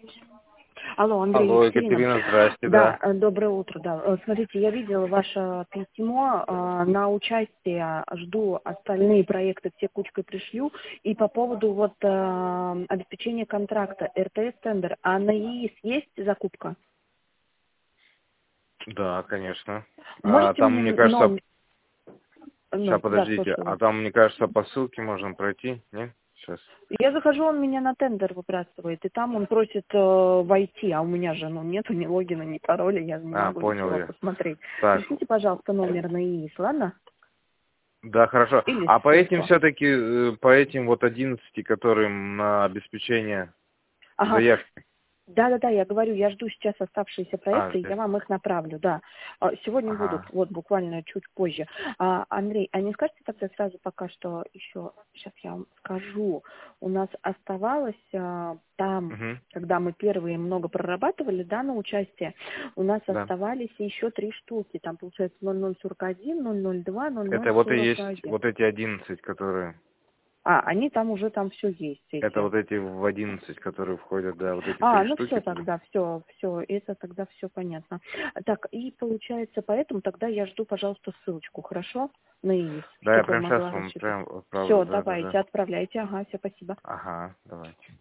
Алло, Андрей, Алло, Екатерина. Екатерина, здрасте, Да, да. доброе утро. Да. Смотрите, я видела ваше письмо на участие, жду остальные проекты, все кучкой пришлю. И по поводу вот обеспечения контракта РТС тендер, а на ИИС есть закупка? Да, конечно. А Можете там, мне мне кажется, номер? сейчас Ну, да, подождите, слушаю вас. а там, мне кажется, по ссылке можно пройти, нет? Сейчас. Я захожу, он меня на тендер выбрасывает, и там он просит войти, а у меня же нету ни логина, ни пароля, я не могу Понял ничего я. посмотреть. Так, Пришлите, пожалуйста, номер на ИИС, ладно? да, хорошо. Или А по этим ссылку. все-таки, по этим вот 11, которым на обеспечение Ага. заявки. Да, я говорю, я жду сейчас оставшиеся проекты, и я Здесь. вам их направлю, да. Сегодня будут, Ага, вот буквально чуть позже. Андрей, а не скажете тогда сразу пока что еще, сейчас я вам скажу, у нас оставалось там, угу, когда мы первые много прорабатывали, да, на участие, у нас да. оставались еще 3 штуки, там получается 0041, 002, Это вот и есть 0041. вот эти 11, которые... Они там уже, там все есть, Это эти. вот эти в 11, которые входят, да, вот эти 3 Ну штуки. все тогда, все, это тогда все понятно. Так, и получается, поэтому тогда я жду, пожалуйста, ссылочку, хорошо? На ИИС, Да, я чтобы прямо сейчас могла вам рассчитывать. прям отправлю, Все, да. давайте, отправляйте, ага, все, спасибо. Ага, давайте.